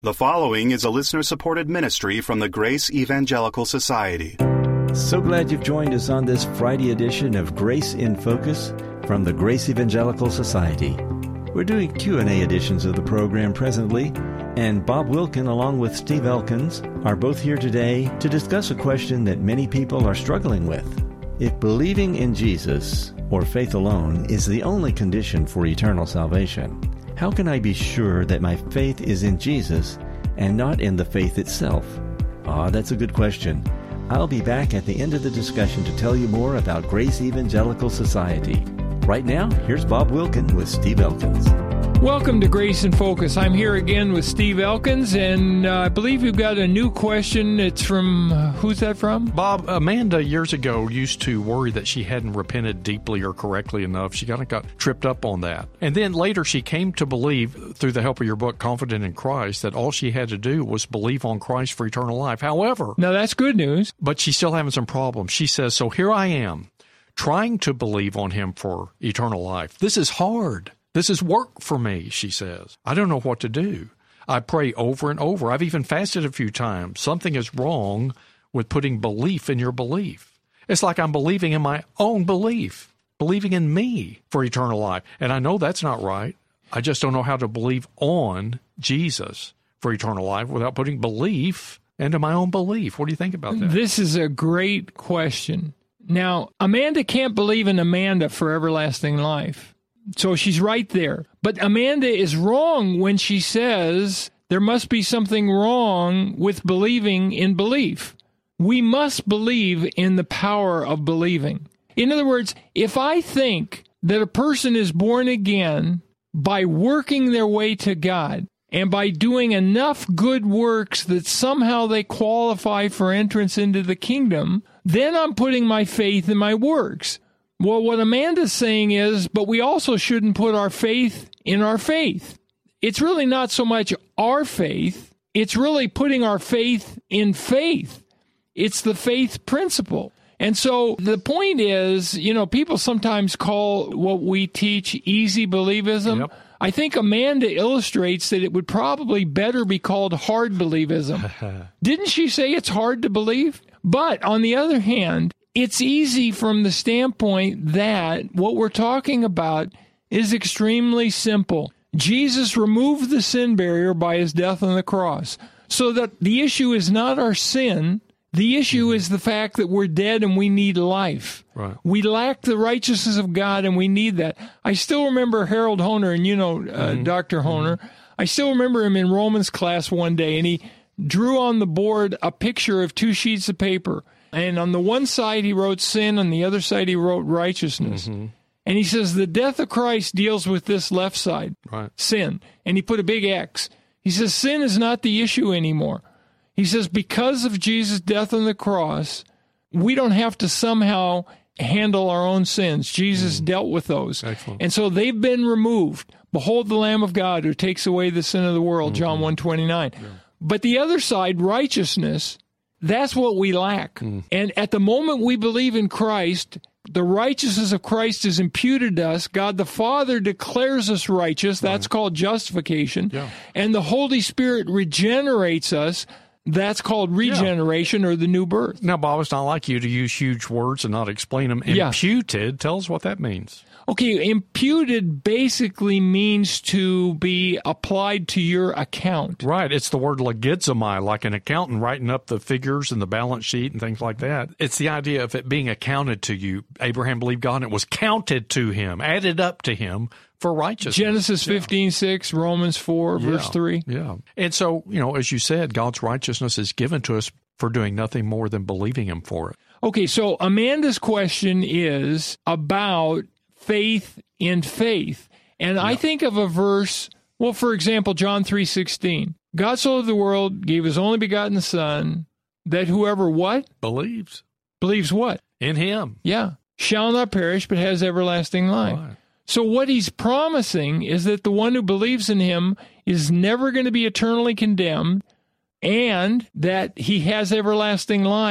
The following is a listener-supported ministry from the Grace Evangelical Society. So glad you've joined us on this Friday edition of Grace in Focus from the Grace Evangelical Society. We're doing Q&A editions of the program presently, and Bob Wilkin along with Steve Elkins are both here today to discuss a question that many people are struggling with. If believing in Jesus or faith alone is the only condition for eternal salvation, how can I be sure that my faith is in Jesus and not in the faith itself? That's a good question. I'll be back at the end of the discussion to tell you more about Grace Evangelical Society. Right now, here's Bob Wilkin with Steve Elkins. Welcome to Grace in Focus. I'm here again with Steve Elkins, and I believe you've got a new question. It's from, who's that from? Bob, Amanda years ago used to worry that she hadn't repented deeply or correctly enough. She kind of got tripped up on that. And then later she came to believe, through the help of your book, Confident in Christ, that all she had to do was believe on Christ for eternal life. However... Now that's good news. But she's still having some problems. She says, so here I am, trying to believe on him for eternal life. This is hard. This is work for me, she says. I don't know what to do. I pray over and over. I've even fasted a few times. Something is wrong with putting belief in your belief. It's like I'm believing in my own belief, believing in me for eternal life. And I know that's not right. I just don't know how to believe on Jesus for eternal life without putting belief into my own belief. What do you think about that? This is a great question. Now, Amanda can't believe in Amanda for everlasting life. So she's right there. But Amanda is wrong when she says there must be something wrong with believing in belief. We must believe in the power of believing. In other words, if I think that a person is born again by working their way to God and by doing enough good works that somehow they qualify for entrance into the kingdom, then I'm putting my faith in my works. Well, what Amanda's saying is, but we also shouldn't put our faith in our faith. It's really not so much our faith. It's really putting our faith in faith. It's the faith principle. And so the point is, people sometimes call what we teach easy believism. Yep. I think Amanda illustrates that it would probably better be called hard believism. Didn't she say it's hard to believe? But on the other hand, it's easy from the standpoint that what we're talking about is extremely simple. Jesus removed the sin barrier by his death on the cross, so that the issue is not our sin. The issue is the fact that we're dead and we need life. Right. We lack the righteousness of God, and we need that. I still remember Harold Hoehner, and Dr. Hoehner. I still remember him in Romans class one day, and he drew on the board a picture of two sheets of paper. And on the one side, he wrote sin. On the other side, he wrote righteousness. Mm-hmm. And he says the death of Christ deals with this left side, right. Sin. And he put a big X. He says sin is not the issue anymore. He says because of Jesus' death on the cross, we don't have to somehow handle our own sins. Jesus dealt with those. Excellent. And so they've been removed. Behold the Lamb of God who takes away the sin of the world, John 1:29. Yeah. But the other side, righteousness, that's what we lack. And at the moment we believe in Christ, the righteousness of Christ is imputed to us. God the Father declares us righteous. That's called justification. Yeah. And the Holy Spirit regenerates us. That's called regeneration or the new birth. Now, Bob, it's not like you to use huge words and not explain them. Imputed, tell us what that means. Okay, imputed basically means to be applied to your account. Right. It's the word logizomai, like an accountant writing up the figures and the balance sheet and things like that. It's the idea of it being accounted to you. Abraham believed God, and it was counted to him, added up to him for righteousness. Genesis 15:6, Romans 4, verse 3. Yeah. And so, as you said, God's righteousness is given to us for doing nothing more than believing him for it. Okay, so Amanda's question is about faith in faith. And I think of a verse, well, for example, John 3:16. God so loved the world, gave his only begotten Son, that whoever what? Believes. Believes what? In him. Yeah. Shall not perish, but has everlasting life. Right. So what he's promising is that the one who believes in him is never going to be eternally condemned, and that he has everlasting life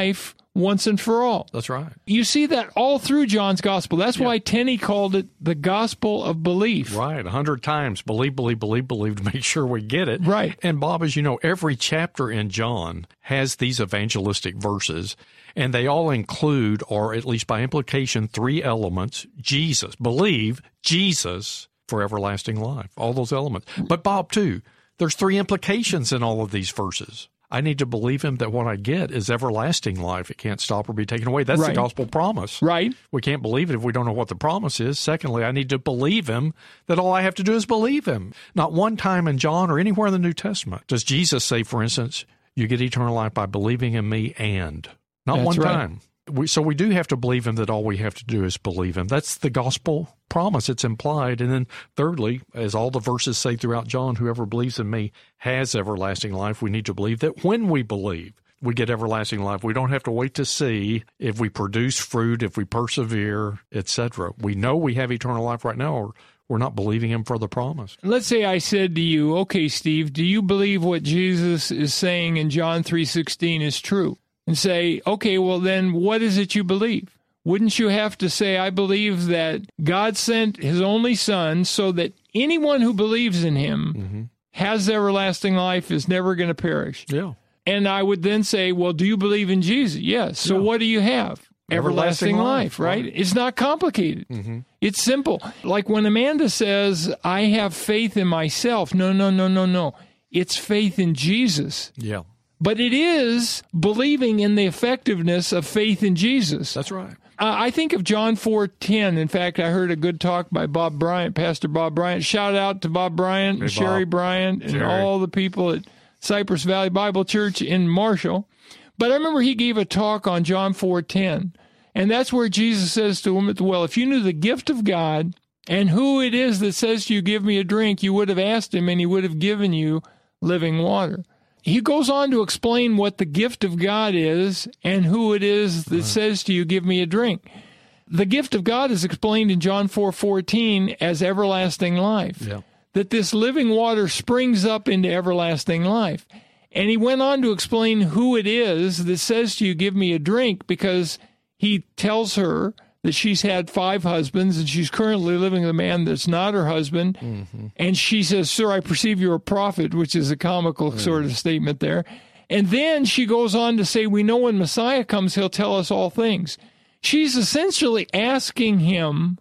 once and for all. That's right. You see that all through John's gospel. That's why Tenney called it the gospel of belief. Right. 100 times. Believe, believe, believe, believe to make sure we get it. Right. And Bob, as you know, every chapter in John has these evangelistic verses, and they all include, or at least by implication, 3 elements: Jesus, believe, Jesus, for everlasting life. All those elements. But Bob, too, there's 3 implications in all of these verses. I need to believe him that what I get is everlasting life. It can't stop or be taken away. That's the gospel promise. Right. We can't believe it if we don't know what the promise is. Secondly, I need to believe him that all I have to do is believe him. Not one time in John or anywhere in the New Testament does Jesus say, for instance, you get eternal life by believing in me and. Not That's one right. time. So we do have to believe him that all we have to do is believe him. That's the gospel promise. It's implied. And then thirdly, as all the verses say throughout John, whoever believes in me has everlasting life. We need to believe that when we believe, we get everlasting life. We don't have to wait to see if we produce fruit, if we persevere, etc. We know we have eternal life right now, or we're not believing him for the promise. Let's say I said to you, okay, Steve, do you believe what Jesus is saying in John 3:16 is true? And say, okay, well then what is it you believe? Wouldn't you have to say, I believe that God sent his only son so that anyone who believes in him has everlasting life, is never going to perish? Yeah. And I would then say, well, do you believe in Jesus? Yes. So what do you have? Everlasting life, right? It's not complicated. It's simple. Like when Amanda says, I have faith in myself. No. It's faith in Jesus. Yeah. But it is believing in the effectiveness of faith in Jesus. That's right. I think of John 4:10. In fact, I heard a good talk by Bob Bryant, Pastor Bob Bryant. Shout out to Bob Bryant, and Sherry Bryant, and all the people at Cypress Valley Bible Church in Marshall. But I remember he gave a talk on John 4:10. And that's where Jesus says to him at the well, if you knew the gift of God and who it is that says to you, give me a drink, you would have asked him and he would have given you living water. He goes on to explain what the gift of God is and who it is that says to you, give me a drink. The gift of God is explained in John 4:14 as everlasting life, that this living water springs up into everlasting life. And he went on to explain who it is that says to you, give me a drink, because he tells her that she's had 5 husbands and she's currently living with a man that's not her husband. And she says, sir, I perceive you're a prophet, which is a comical sort of statement there. And then she goes on to say, we know when Messiah comes, he'll tell us all things. She's essentially asking him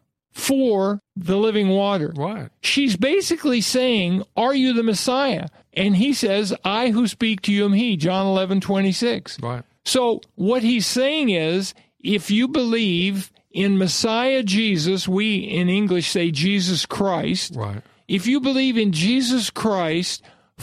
for the living water. Right. She's basically saying, are you the Messiah? And he says, I who speak to you am he, John 11:26. Right. So what he's saying is, if you believe in Messiah Jesus, we in English say Jesus Christ. Right. If you believe in Jesus Christ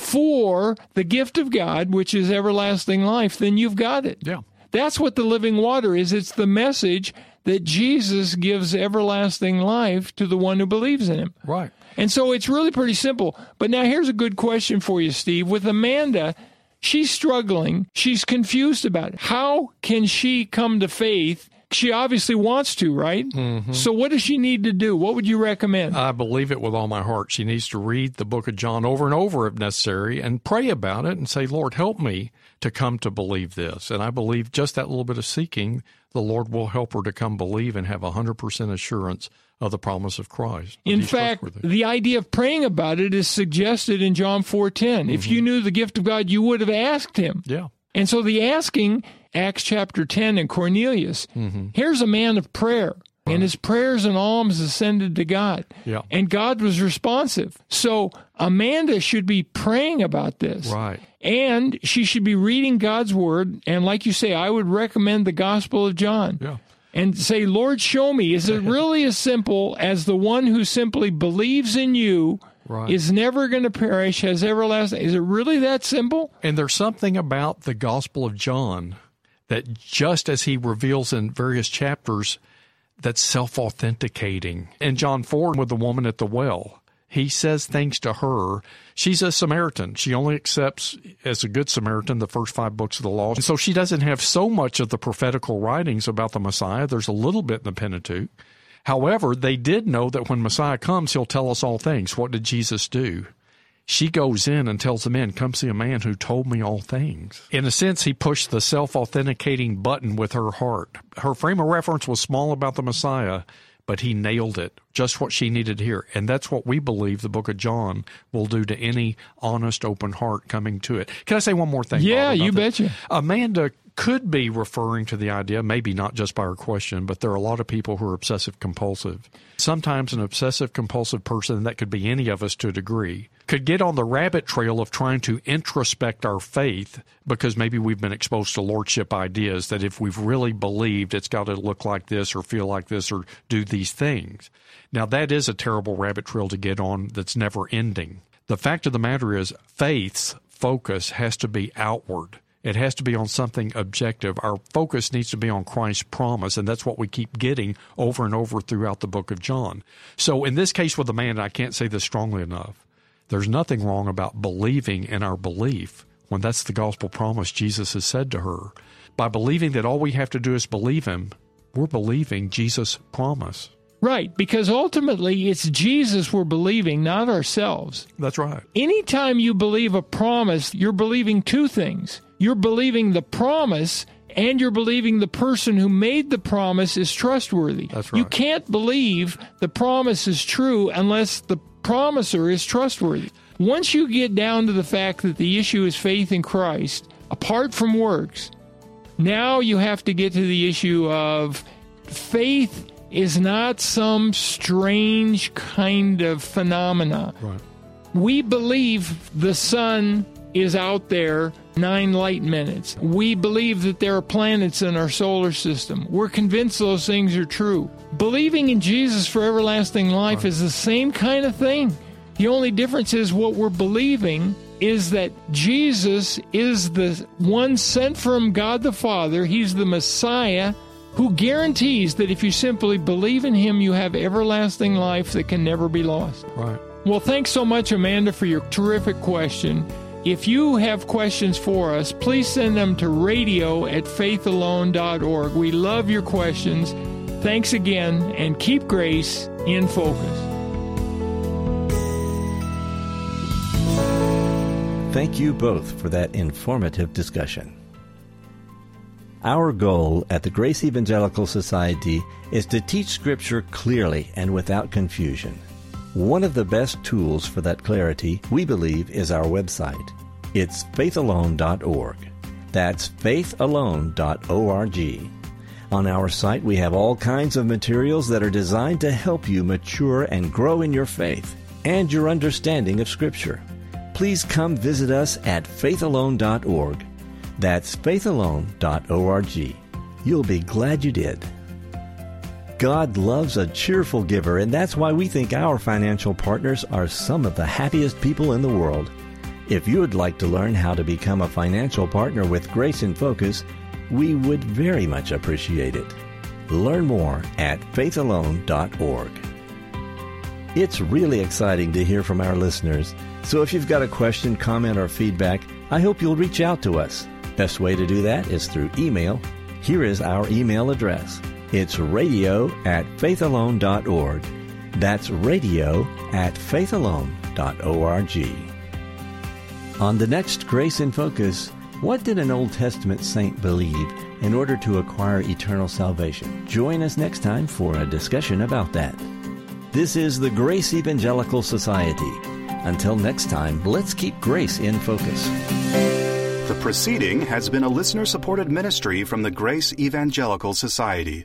for the gift of God, which is everlasting life, then you've got it. Yeah. That's what the living water is. It's the message that Jesus gives everlasting life to the one who believes in him. Right. And so it's really pretty simple. But now here's a good question for you, Steve. With Amanda, she's struggling. She's confused about it. How can she come to faith? She obviously wants to, right? So what does she need to do? What would you recommend? I believe it with all my heart. She needs to read the book of John over and over if necessary and pray about it and say, Lord, help me to come to believe this. And I believe just that little bit of seeking, the Lord will help her to come believe and have 100% assurance of the promise of Christ. In fact, the idea of praying about it is suggested in John 4:10. If you knew the gift of God, you would have asked him. Yeah. And so the asking, Acts chapter 10 and Cornelius, here's a man of prayer, and his prayers and alms ascended to God. Yeah. And God was responsive. So Amanda should be praying about this. Right. And she should be reading God's word. And like you say, I would recommend the Gospel of John. Yeah. And say, Lord, show me, is it really as simple as the one who simply believes in you is never going to perish, has everlasting? Is it really that simple? And there's something about the Gospel of John that just as he reveals in various chapters, that's self-authenticating. In John 4, with the woman at the well, he says things to her. She's a Samaritan. She only accepts, as a good Samaritan, the first 5 books of the law. And so she doesn't have so much of the prophetical writings about the Messiah. There's a little bit in the Pentateuch. However, they did know that when Messiah comes, he'll tell us all things. What did Jesus do? she goes in and tells the men, come see a man who told me all things. In a sense, he pushed the self-authenticating button with her heart. Her frame of reference was small about the Messiah, but he nailed it, just what she needed to hear. And that's what we believe the book of John will do to any honest, open heart coming to it. Can I say one more thing? Yeah, Bob, you betcha. Amanda could be referring to the idea, maybe not just by her question, but there are a lot of people who are obsessive-compulsive. Sometimes an obsessive-compulsive person, that could be any of us to a degree, could get on the rabbit trail of trying to introspect our faith because maybe we've been exposed to lordship ideas that if we've really believed, it's got to look like this or feel like this or do these things. Now, that is a terrible rabbit trail to get on that's never ending. The fact of the matter is, faith's focus has to be outward. It has to be on something objective. Our focus needs to be on Christ's promise, and that's what we keep getting over and over throughout the book of John. So in this case with the man, I can't say this strongly enough, there's nothing wrong about believing in our belief when that's the gospel promise Jesus has said to her. By believing that all we have to do is believe him, we're believing Jesus' promise. Right, because ultimately it's Jesus we're believing, not ourselves. That's right. Anytime you believe a promise, you're believing two things. You're believing the promise, and you're believing the person who made the promise is trustworthy. That's right. You can't believe the promise is true unless the promiser is trustworthy. Once you get down to the fact that the issue is faith in Christ, apart from works, now you have to get to the issue of faith is not some strange kind of phenomena. Right. We believe the sun is out there 9 light minutes. We believe that there are planets in our solar system. We're convinced those things are true. Believing in Jesus for everlasting life is the same kind of thing. The only difference is what we're believing is that Jesus is the one sent from God the Father. He's the Messiah who guarantees that if you simply believe in him, you have everlasting life that can never be lost. Right. Well, thanks so much, Amanda, for your terrific question. If you have questions for us, please send them to radio@faithalone.org. We love your questions. Thanks again, and keep grace in focus. Thank you both for that informative discussion. Our goal at the Grace Evangelical Society is to teach Scripture clearly and without confusion. One of the best tools for that clarity, we believe, is our website. It's faithalone.org. That's faithalone.org. On our site, we have all kinds of materials that are designed to help you mature and grow in your faith and your understanding of Scripture. Please come visit us at faithalone.org. That's faithalone.org. You'll be glad you did. God loves a cheerful giver, and that's why we think our financial partners are some of the happiest people in the world. If you would like to learn how to become a financial partner with Grace in Focus, we would very much appreciate it. Learn more at faithalone.org. It's really exciting to hear from our listeners, so if you've got a question, comment, or feedback, I hope you'll reach out to us. Best way to do that is through email. Here is our email address. It's radio@faithalone.org. That's radio@faithalone.org. On the next Grace in Focus, what did an Old Testament saint believe in order to acquire eternal salvation? Join us next time for a discussion about that. This is the Grace Evangelical Society. Until next time, let's keep grace in focus. The proceeding has been a listener-supported ministry from the Grace Evangelical Society.